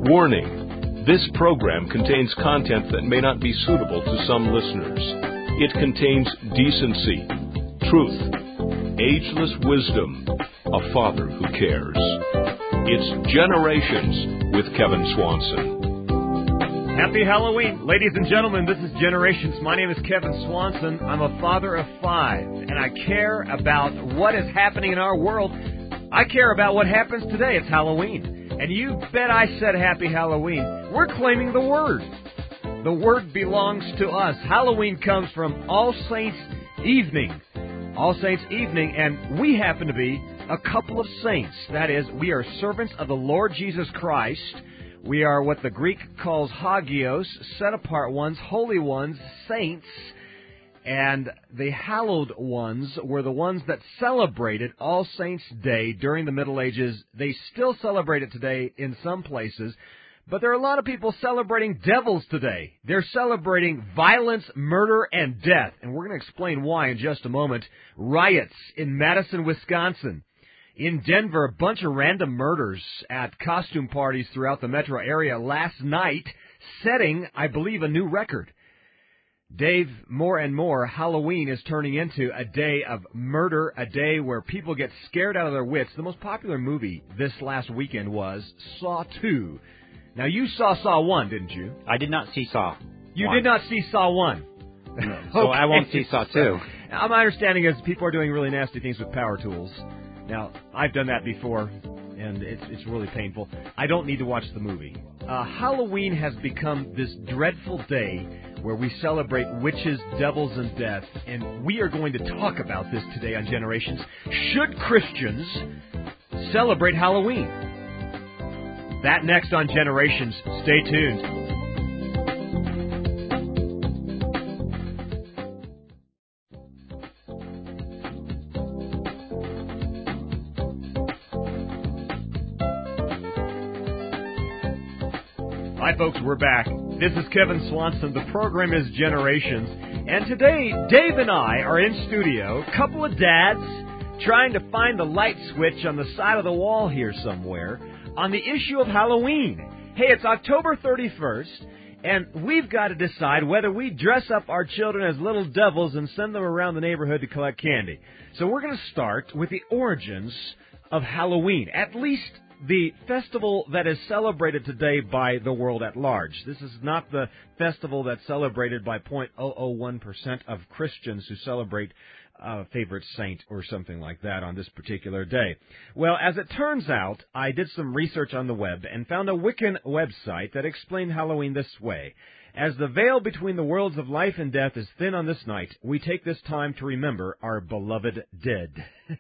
Warning: this program contains content that may not be suitable to some listeners. It contains decency, truth, ageless wisdom, a father who cares. It's Generations with Kevin Swanson. Happy Halloween, ladies and gentlemen. This is Generations. My name is Kevin Swanson. I'm a father of 5, and I care about what is happening in our world. I care about what happens today. It's Halloween. And you bet I said Happy Halloween. We're claiming the Word. The Word belongs to us. Halloween comes from All Saints Evening. All Saints Evening, and we happen to be a couple of saints. That is, we are servants of the Lord Jesus Christ. We are what the Greek calls hagios, set-apart ones, holy ones, saints. And the hallowed ones were the ones that celebrated All Saints' Day during the Middle Ages. They still celebrate it today in some places, but there are a lot of people celebrating devils today. They're celebrating violence, murder, and death, and we're going to explain why in just a moment. Riots in Madison, Wisconsin. In Denver, a bunch of random murders at costume parties throughout the metro area last night, setting, I believe, a new record. Dave, more and more, Halloween is turning into a day of murder, a day where people get scared out of their wits. The most popular movie this last weekend was Saw 2. Now, you saw Saw 1, didn't you? I did not see Saw 1. You did not see Saw 1. No, so okay. I won't see Saw 2. My understanding is people are doing really nasty things with power tools. Now, I've done that before, and it's really painful. I don't need to watch the movie. Halloween has become this dreadful day where we celebrate witches, devils, and death, and we are going to talk about this today on Generations. Should Christians celebrate Halloween? That next on Generations. Stay tuned. Hi, folks, we're back. This is Kevin Swanson. The program is Generations. And today, Dave and I are in studio, a couple of dads trying to find the light switch on the side of the wall here somewhere on the issue of Halloween. Hey, it's October 31st, and we've got to decide whether we dress up our children as little devils and send them around the neighborhood to collect candy. So we're going to start with the origins of Halloween, at least the festival that is celebrated today by the world at large. This is not the festival that's celebrated by 0.001% of Christians who celebrate a favorite saint or something like that on this particular day. Well, as it turns out, I did some research on the web and found a Wiccan website that explained Halloween this way. As the veil between the worlds of life and death is thin on this night, we take this time to remember our beloved dead.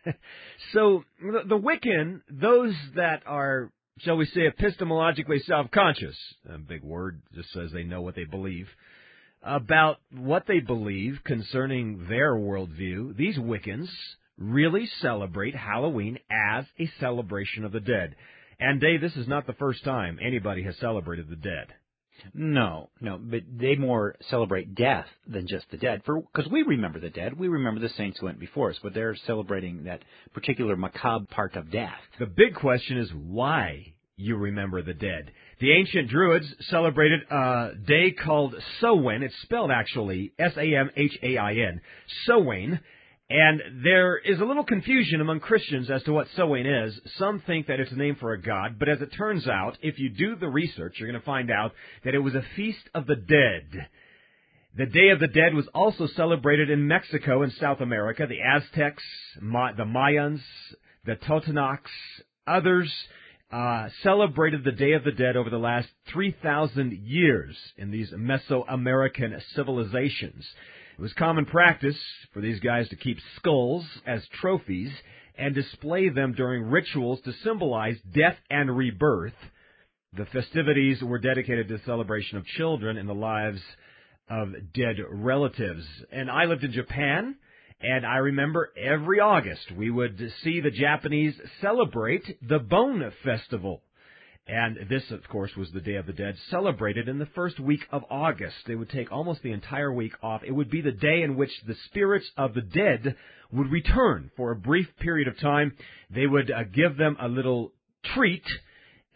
So, the Wiccan, those that are, shall we say, epistemologically self-conscious, a big word, just says they know what they believe, about what they believe concerning their worldview, these Wiccans really celebrate Halloween as a celebration of the dead. And Dave, this is not the first time anybody has celebrated the dead. No, but they more celebrate death than just the dead. Because we remember the dead. We remember the saints who went before us, but they're celebrating that particular macabre part of death. The big question is why you remember the dead. The ancient Druids celebrated a day called Samhain. It's spelled actually S-A-M-H-A-I-N, Samhain. And there is a little confusion among Christians as to what Samhain is. Some think that it's a name for a god, but as it turns out, if you do the research, you're going to find out that it was a feast of the dead. The Day of the Dead was also celebrated in Mexico and South America. The Aztecs, the Mayans, the Totonacs, others celebrated the Day of the Dead over the last 3,000 years in these Mesoamerican civilizations. It was common practice for these guys to keep skulls as trophies and display them during rituals to symbolize death and rebirth. The festivities were dedicated to the celebration of children and the lives of dead relatives. And I lived in Japan, and I remember every August we would see the Japanese celebrate the Bon Festival. And this, of course, was the Day of the Dead, celebrated in the first week of August. They would take almost the entire week off. It would be the day in which the spirits of the dead would return for a brief period of time. They would give them a little treat,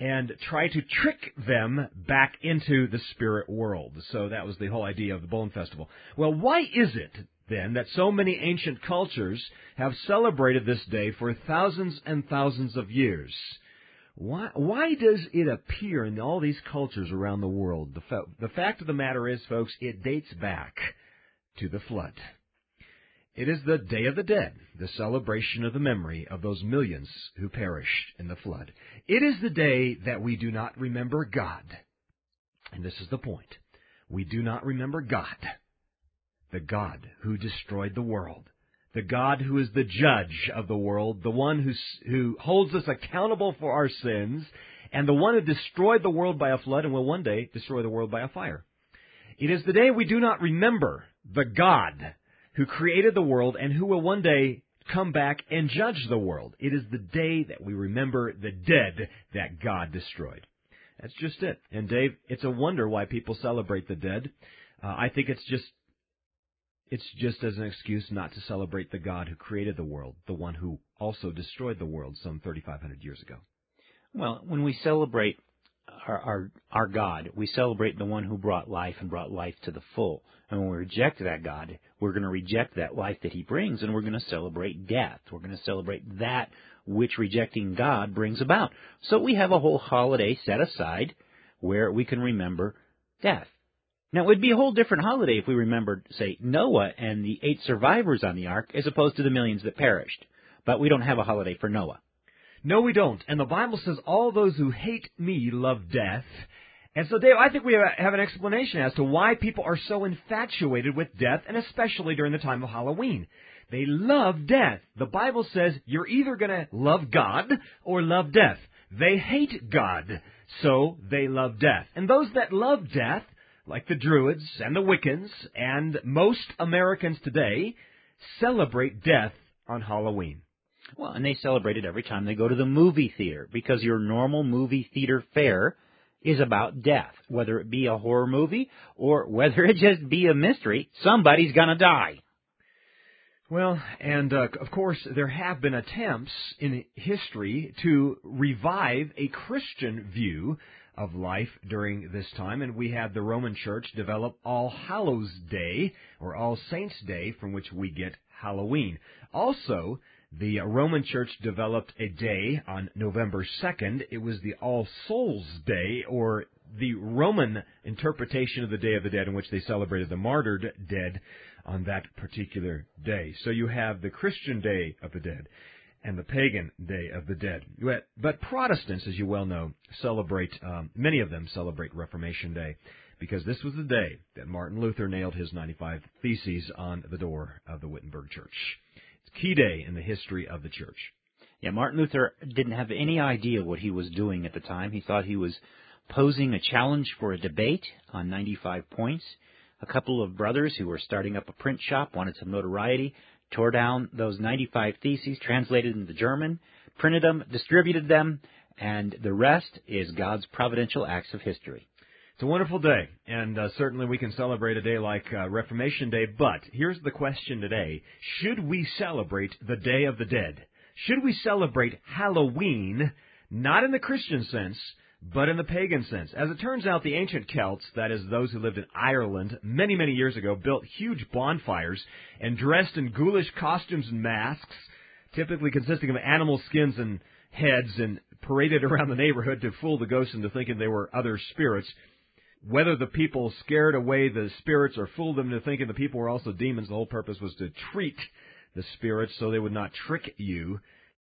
and try to trick them back into the spirit world. So that was the whole idea of the Bone Festival. Well, why is it, then, that so many ancient cultures have celebrated this day for thousands and thousands of years? Why does it appear in all these cultures around the world? The fact of the matter is, folks, it dates back to the flood. It is the Day of the Dead, the celebration of the memory of those millions who perished in the flood. It is the day that we do not remember God. And this is the point. We do not remember God, the God who destroyed the world, the God who is the judge of the world, the one who holds us accountable for our sins, and the one who destroyed the world by a flood and will one day destroy the world by a fire. It is the day we do not remember the God who created the world and who will one day come back and judge the world. It is the day that we remember the dead that God destroyed. That's just it. And Dave, it's a wonder why people celebrate the dead. I think it's just as an excuse not to celebrate the God who created the world, the one who also destroyed the world some 3,500 years ago. Well, when we celebrate our God, we celebrate the one who brought life and brought life to the full. And when we reject that God, we're going to reject that life that he brings, and we're going to celebrate death. We're going to celebrate that which rejecting God brings about. So we have a whole holiday set aside where we can remember death. Now, it would be a whole different holiday if we remembered, say, Noah and the 8 survivors on the ark, as opposed to the millions that perished. But we don't have a holiday for Noah. No, we don't. And the Bible says, all those who hate me love death. And so, Dave, I think we have an explanation as to why people are so infatuated with death, and especially during the time of Halloween. They love death. The Bible says you're either going to love God or love death. They hate God, so they love death. And those that love death, like the Druids and the Wiccans and most Americans today, celebrate death on Halloween. Well, and they celebrate it every time they go to the movie theater, because your normal movie theater fare is about death. Whether it be a horror movie or whether it just be a mystery, somebody's going to die. Well, and of course, there have been attempts in history to revive a Christian view of life during this time, and we had the Roman Church develop All Hallows Day, or All Saints Day, from which we get Halloween. Also, the Roman Church developed a day on November 2nd. It was the All Souls Day, or the Roman interpretation of the Day of the Dead, in which they celebrated the martyred dead on that particular day. So you have the Christian Day of the Dead and the pagan Day of the Dead. But Protestants, as you well know, celebrate, many of them celebrate Reformation Day, because this was the day that Martin Luther nailed his 95 Theses on the door of the Wittenberg Church. It's a key day in the history of the church. Yeah, Martin Luther didn't have any idea what he was doing at the time. He thought he was posing a challenge for a debate on 95 points. A couple of brothers who were starting up a print shop wanted some notoriety, tore down those 95 Theses, translated into German, printed them, distributed them, and the rest is God's providential acts of history. It's a wonderful day, and certainly we can celebrate a day like Reformation Day, but here's the question today. Should we celebrate the Day of the Dead? Should we celebrate Halloween, not in the Christian sense, but in the pagan sense? As it turns out, the ancient Celts, that is, those who lived in Ireland many, many years ago, built huge bonfires and dressed in ghoulish costumes and masks, typically consisting of animal skins and heads, and paraded around the neighborhood to fool the ghosts into thinking they were other spirits. Whether the people scared away the spirits or fooled them into thinking the people were also demons, the whole purpose was to treat the spirits so they would not trick you.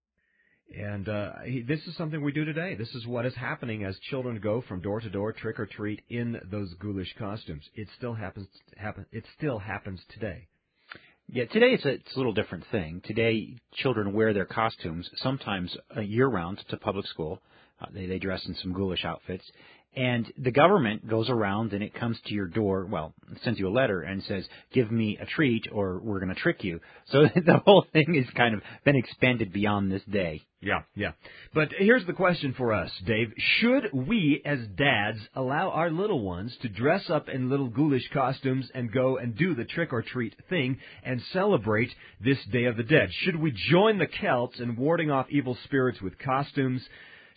And this is something we do today. This is what is happening as children go from door to door, trick or treat, in those ghoulish costumes. It still happens. It still happens today. Yeah, today it's a little different thing. Today, children wear their costumes sometimes year-round to public school. They dress in some ghoulish outfits. And the government goes around and it comes to your door, well, sends you a letter and says, give me a treat or we're going to trick you. So the whole thing has kind of been expanded beyond this day. Yeah. But here's the question for us, Dave. Should we, as dads, allow our little ones to dress up in little ghoulish costumes and go and do the trick-or-treat thing and celebrate this Day of the Dead? Should we join the Celts in warding off evil spirits with costumes?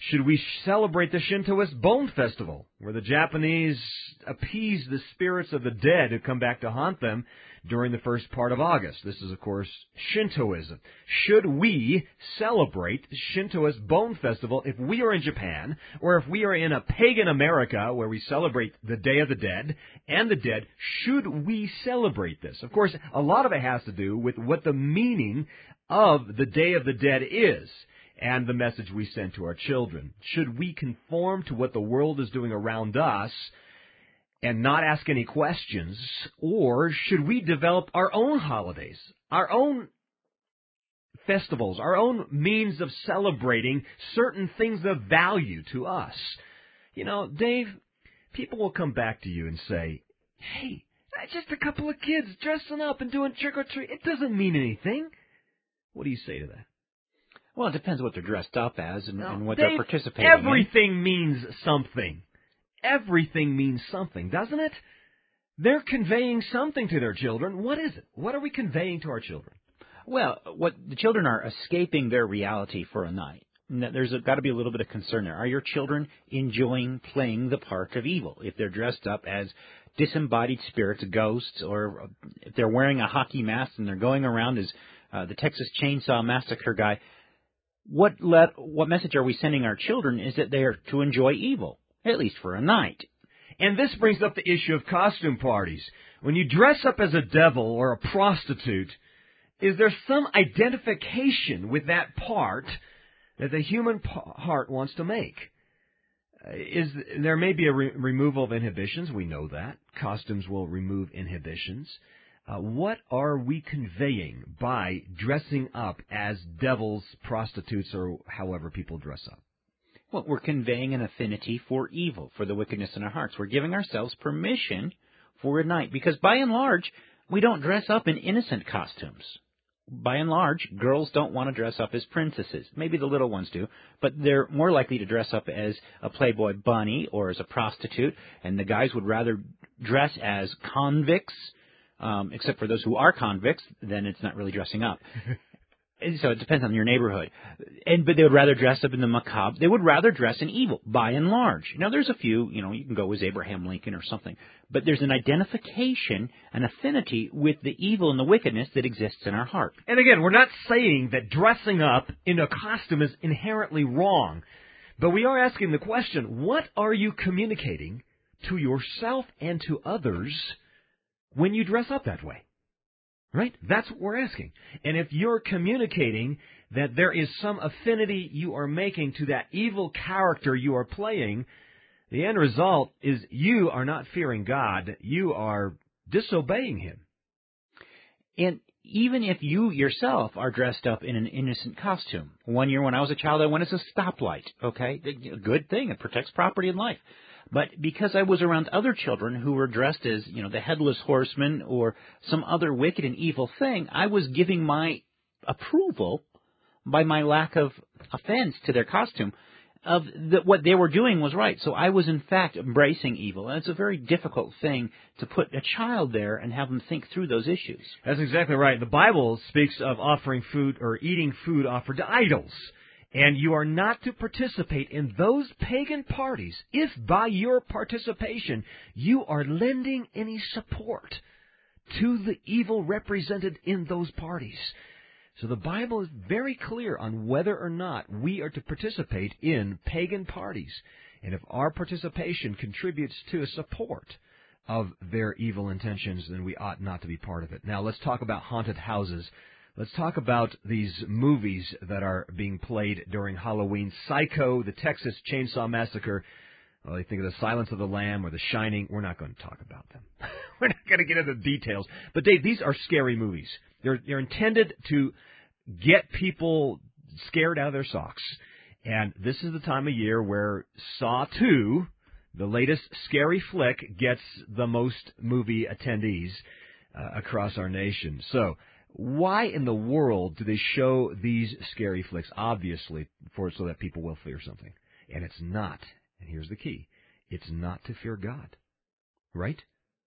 Should we celebrate the Shintoist Bone Festival, where the Japanese appease the spirits of the dead who come back to haunt them during the first part of August? This is, of course, Shintoism. Should we celebrate the Shintoist Bone Festival if we are in Japan, or if we are in a pagan America where we celebrate the Day of the Dead and the dead? Should we celebrate this? Of course, a lot of it has to do with what the meaning of the Day of the Dead is, and the message we send to our children. Should we conform to what the world is doing around us and not ask any questions, or should we develop our own holidays, our own festivals, our own means of celebrating certain things of value to us? You know, Dave, people will come back to you and say, hey, that's just a couple of kids dressing up and doing trick-or-treat. It doesn't mean anything. What do you say to that? Well, it depends what they're dressed up as and what Dave, they're participating in. Everything means something. Everything means something, doesn't it? They're conveying something to their children. What is it? What are we conveying to our children? Well, what the children are escaping their reality for a night. There's got to be a little bit of concern there. Are your children enjoying playing the part of evil? If they're dressed up as disembodied spirits, ghosts, or if they're wearing a hockey mask and they're going around as the Texas Chainsaw Massacre guy, what message are we sending our children is that they are to enjoy evil, at least for a night. And this brings up the issue of costume parties. When you dress up as a devil or a prostitute, is there some identification with that part that the human heart wants to make? There may be a removal of inhibitions. We know that. Costumes will remove inhibitions. What are we conveying by dressing up as devils, prostitutes, or however people dress up? Well, we're conveying an affinity for evil, for the wickedness in our hearts. We're giving ourselves permission for a night, because by and large, we don't dress up in innocent costumes. By and large, girls don't want to dress up as princesses. Maybe the little ones do, but they're more likely to dress up as a Playboy bunny or as a prostitute, and the guys would rather dress as convicts, except for those who are convicts, then it's not really dressing up. So it depends on your neighborhood. But they would rather dress up in the macabre. They would rather dress in evil, by and large. Now, there's a few, you can go as Abraham Lincoln or something. But there's an identification, an affinity with the evil and the wickedness that exists in our heart. And again, we're not saying that dressing up in a costume is inherently wrong. But we are asking the question, what are you communicating to yourself and to others when you dress up that way? Right? That's what we're asking. And if you're communicating that there is some affinity you are making to that evil character you are playing, the end result is you are not fearing God. You are disobeying Him. And even if you yourself are dressed up in an innocent costume. One year when I was a child, I went as a stoplight. Okay? A good thing. It protects property and life. But because I was around other children who were dressed as, the Headless Horseman or some other wicked and evil thing, I was giving my approval by my lack of offense to their costume of that what they were doing was right. So I was, in fact, embracing evil. And it's a very difficult thing to put a child there and have them think through those issues. That's exactly right. The Bible speaks of offering food or eating food offered to idols. And you are not to participate in those pagan parties if by your participation you are lending any support to the evil represented in those parties. So the Bible is very clear on whether or not we are to participate in pagan parties. And if our participation contributes to a support of their evil intentions, then we ought not to be part of it. Now let's talk about haunted houses. Let's talk about these movies that are being played during Halloween. Psycho, the Texas Chainsaw Massacre. Well, you think of The Silence of the Lamb or The Shining. We're not going to talk about them. We're not going to get into the details. But, Dave, these are scary movies. They're intended to get people scared out of their socks. And this is the time of year where Saw 2, the latest scary flick, gets the most movie attendees across our nation. So why in the world do they show these scary flicks? Obviously, so that people will fear something. And it's not, and here's the key, it's not to fear God. Right?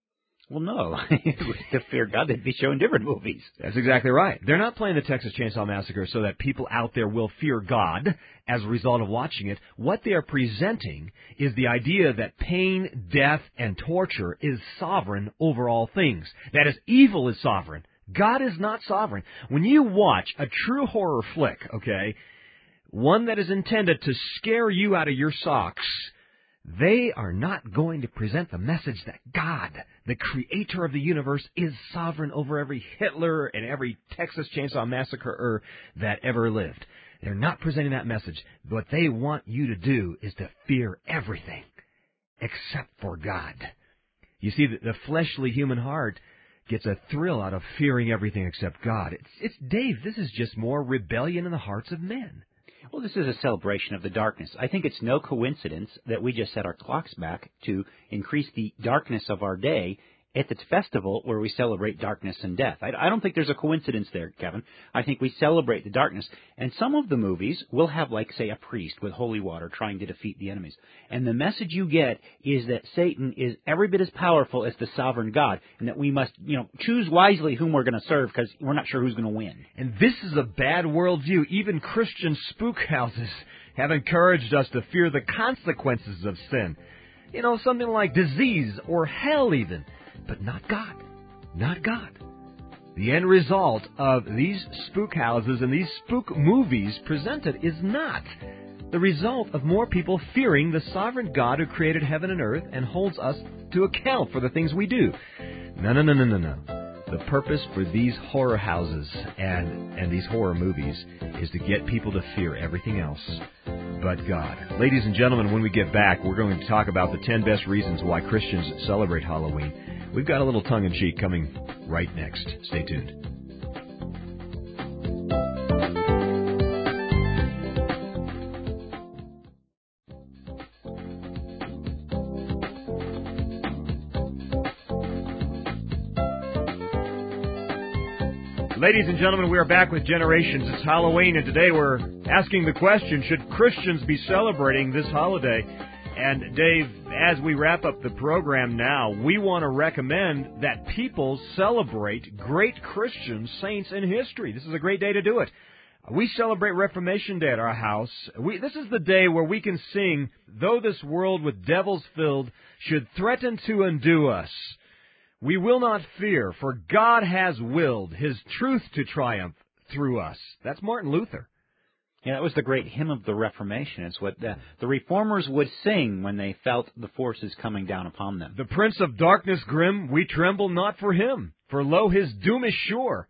Well, no. To fear God, they'd be showing different movies. That's exactly right. They're not playing the Texas Chainsaw Massacre so that people out there will fear God as a result of watching it. What they are presenting is the idea that pain, death, and torture is sovereign over all things. That is, evil is sovereign. God is not sovereign. When you watch a true horror flick, okay, one that is intended to scare you out of your socks, they are not going to present the message that God, the creator of the universe, is sovereign over every Hitler and every Texas Chainsaw Massacre that ever lived. They're not presenting that message. What they want you to do is to fear everything except for God. You see, the fleshly human heart gets a thrill out of fearing everything except God. It's Dave, this is just more rebellion in the hearts of men. Well, this is a celebration of the darkness. I think it's no coincidence that we just set our clocks back to increase the darkness of our day at the festival where we celebrate darkness and death. I don't think there's a coincidence there, Kevin. I think we celebrate the darkness. And some of the movies will have, like, say, a priest with holy water trying to defeat the enemies. And the message you get is that Satan is every bit as powerful as the sovereign God, and that we must, choose wisely whom we're going to serve because we're not sure who's going to win. And this is a bad worldview. Even Christian spook houses have encouraged us to fear the consequences of sin. Something like disease or hell even. But not God. Not God. The end result of these spook houses and these spook movies presented is not the result of more people fearing the sovereign God who created heaven and earth and holds us to account for the things we do. No. The purpose for these horror houses and these horror movies is to get people to fear everything else but God. Ladies and gentlemen, when we get back, we're going to talk about the 10 best reasons why Christians celebrate Halloween. We've got a little tongue-in-cheek coming right next. Stay tuned. Ladies and gentlemen, we are back with Generations. It's Halloween, and today we're asking the question, should Christians be celebrating this holiday? And Dave, as we wrap up the program now, we want to recommend that people celebrate great Christian saints in history. This is a great day to do it. We celebrate Reformation Day at our house. This is the day where we can sing, "Though this world with devils filled should threaten to undo us, we will not fear, for God has willed His truth to triumph through us." That's Martin Luther. Yeah, that was the great hymn of the Reformation. It's what the Reformers would sing when they felt the forces coming down upon them. The Prince of Darkness grim, we tremble not for him, for lo, his doom is sure.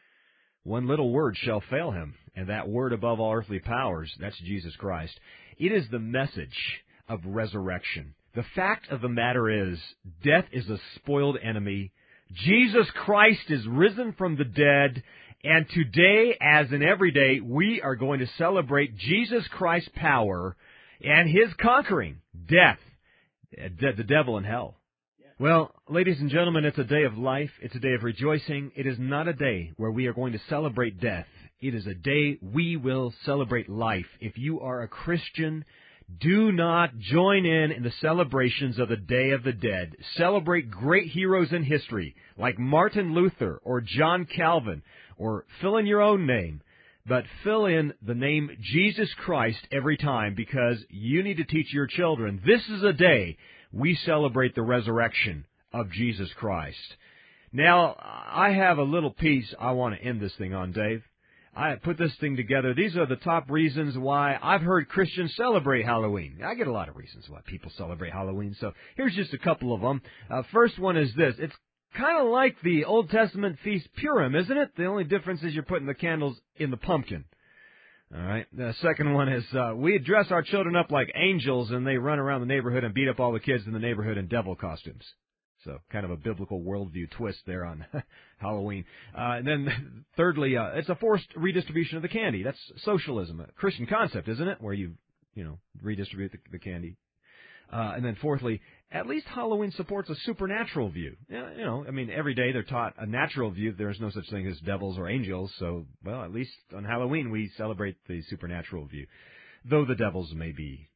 One little word shall fail him, and that word above all earthly powers, that's Jesus Christ. It is the message of resurrection. The fact of the matter is, death is a spoiled enemy. Jesus Christ is risen from the dead. And today, as in every day, we are going to celebrate Jesus Christ's power and His conquering death, the devil and hell. Well, ladies and gentlemen, it's a day of life. It's a day of rejoicing. It is not a day where we are going to celebrate death. It is a day we will celebrate life. If you are a Christian, do not join in the celebrations of the Day of the Dead. Celebrate great heroes in history, like Martin Luther or John Calvin, or fill in your own name, but fill in the name Jesus Christ every time, because you need to teach your children, this is a day we celebrate the resurrection of Jesus Christ. Now, I have a little piece I want to end this thing on, Dave. I put this thing together. These are the top reasons why I've heard Christians celebrate Halloween. I get a lot of reasons why people celebrate Halloween, so here's just a couple of them. First one is this. It's kind of like the Old Testament Feast Purim, isn't it? The only difference is you're putting the candles in the pumpkin. All right. The second one is we dress our children up like angels, and they run around the neighborhood and beat up all the kids in the neighborhood in devil costumes. So kind of a biblical worldview twist there on Halloween. And then thirdly, it's a forced redistribution of the candy. That's socialism, a Christian concept, isn't it? Where you redistribute the candy. And then fourthly, at least Halloween supports a supernatural view. Every day they're taught a natural view. There's no such thing as devils or angels. So, well, at least on Halloween we celebrate the supernatural view. Though the devils may be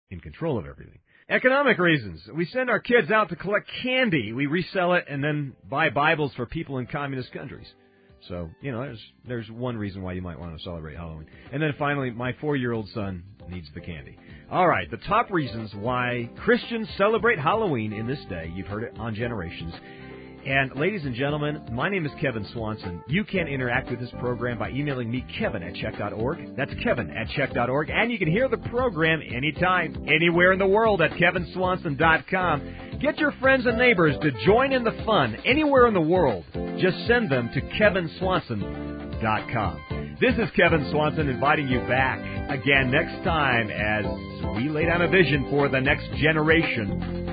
in control of everything. Economic reasons. We send our kids out to collect candy. We resell it and then buy Bibles for people in communist countries. So, there's one reason why you might want to celebrate Halloween. And then finally, my 4-year-old son needs the candy. All right, the top reasons why Christians celebrate Halloween in this day. You've heard it on Generations. And ladies and gentlemen, my name is Kevin Swanson. You can interact with this program by emailing me, Kevin@check.org. That's Kevin@check.org. And you can hear the program anytime, anywhere in the world at KevinSwanson.com. Get your friends and neighbors to join in the fun anywhere in the world. Just send them to KevinSwanson.com. This is Kevin Swanson inviting you back again next time as we lay down a vision for the next generation